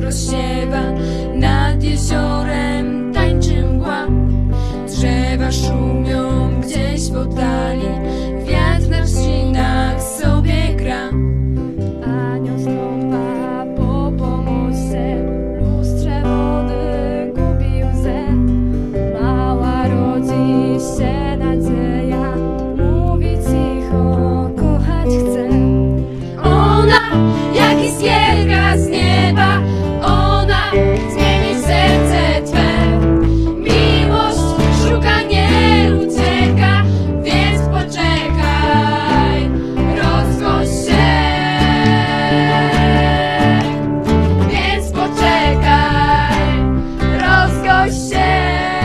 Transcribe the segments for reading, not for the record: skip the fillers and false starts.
rozsiewa, nad jeziorem tańczy mgła. Drzewa szumią gdzieś w oddali, wiatr na trzcinach sobie gra. Anioł stąpa po pomoście, lustrze wody gubi łzę. Mała rodzi się nadzieja, mówi cicho, kochać chce. Ona jak iskierka z nieba, ona zmieni serce twe. Miłość szuka, nie ucieka, więc poczekaj, rozgość się. Więc poczekaj, rozgość się.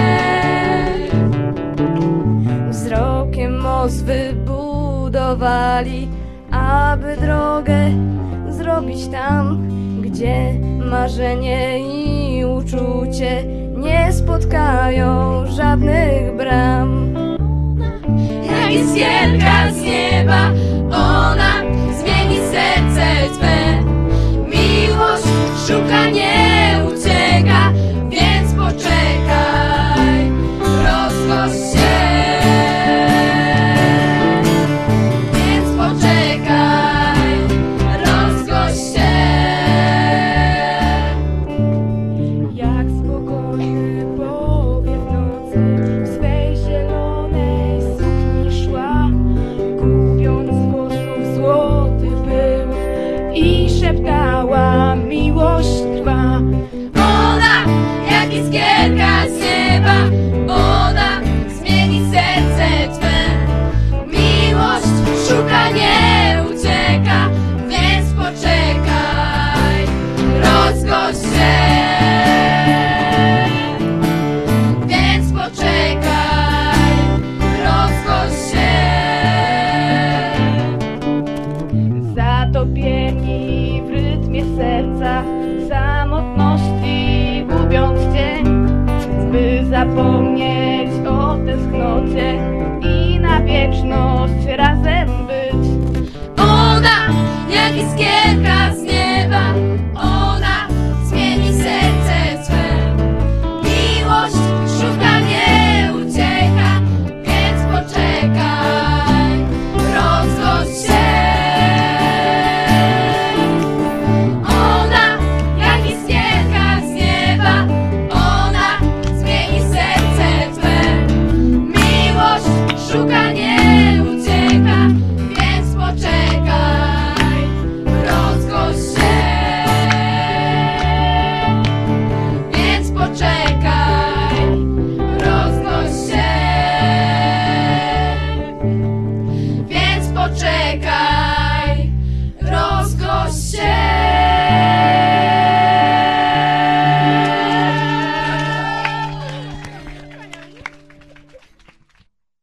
Wzrokiem most wybudowali, aby drogę zrobić tam, gdzie marzenie i uczucie nie spotkają żadnych bram. Jak iskierka z nieba, ona zmieni serce twe. Miłość szuka, nie ucieka, więc poczekaj, rozgość się. Więc poczekaj, rozgość się. Jak spokojny powiew nocy w swej zielonej sukni szła, gubiąc z włosów złoty pył i szeptała: miłość trwa. Ona jak iskierka z nieba, ona zmieni serce twe. Miłość szuka, nie ucieka, więc poczekaj, rozgość się. Więc poczekaj, rozgość się. Zatopieni w rytmie serca, w samotności gubiąc cień, by zapomnieć o tęsknocie i na wieczność razem być. Ona jak iskierka z nieba, ona zmieni serce twe. Miłość szuka, nie ucieka, więc poczekaj, rozgość się. Ona jak iskierka z nieba, ona zmieni serce twe. Miłość szuka, nie ucieka, więc poczekaj, rozgość się. Więc poczekaj.